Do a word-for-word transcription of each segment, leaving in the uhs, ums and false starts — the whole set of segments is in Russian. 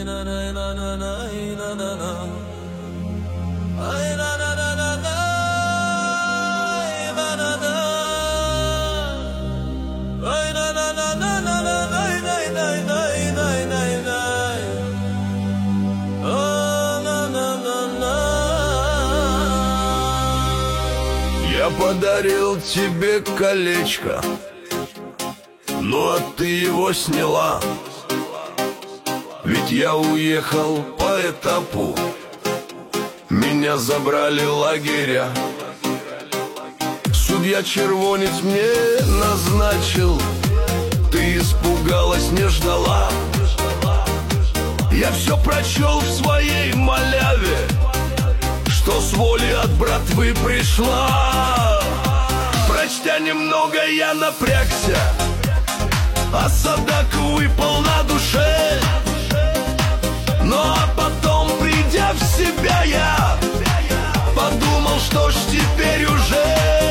Я подарил тебе колечко, ну а ты его сняла. Ведь я уехал по этапу, меня забрали лагеря. Судья Червонец мне назначил, ты испугалась, не ждала. Я все прочел в своей маляве, что с воли от братвы пришла. Прочтя немного, я напрягся, осадок выпал на душе. Ну а потом, придя в себя, я подумал, что ж теперь уже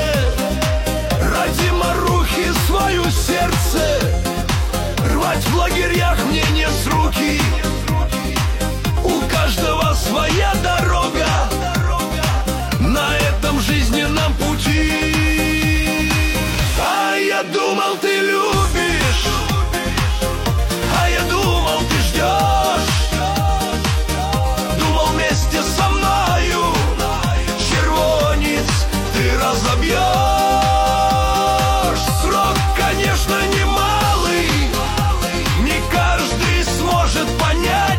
ради Марухи свое сердце рвать в лагерях мне не с руки. У каждого своя дорога на этом жизненном пути. А я думал, ты любишь, а я думал, ты ждешь. Думал, вместе со мною червонец ты разобьешь. Срок, конечно, немалый, не каждый сможет понять.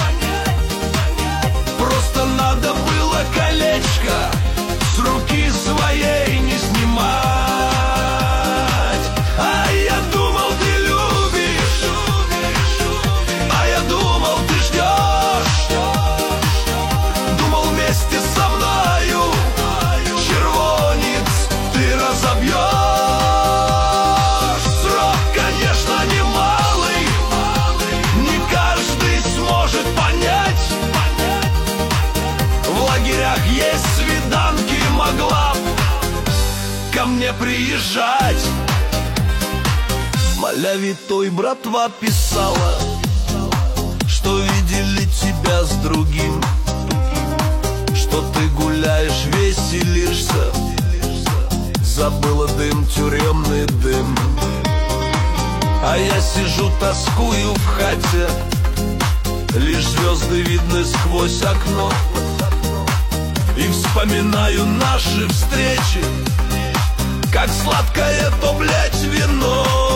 Просто надо было колечко с руки своей не снимать. А я думал, ты любишь, а я думал, ты ждешь. Думал, вместе со мною червонец ты разобьешь. Срок, конечно, немалый, не каждый сможет понять. В лагерях есть свиданки, могла б ко мне приезжать. Маляве той братва писала, что видели тебя с другим, что ты гуляешь, веселишься, забыла дым, тюремный дым. А я сижу, тоскую в хате, лишь звезды видны сквозь окно. И вспоминаю наши встречи, как сладкое то, блядь, вино.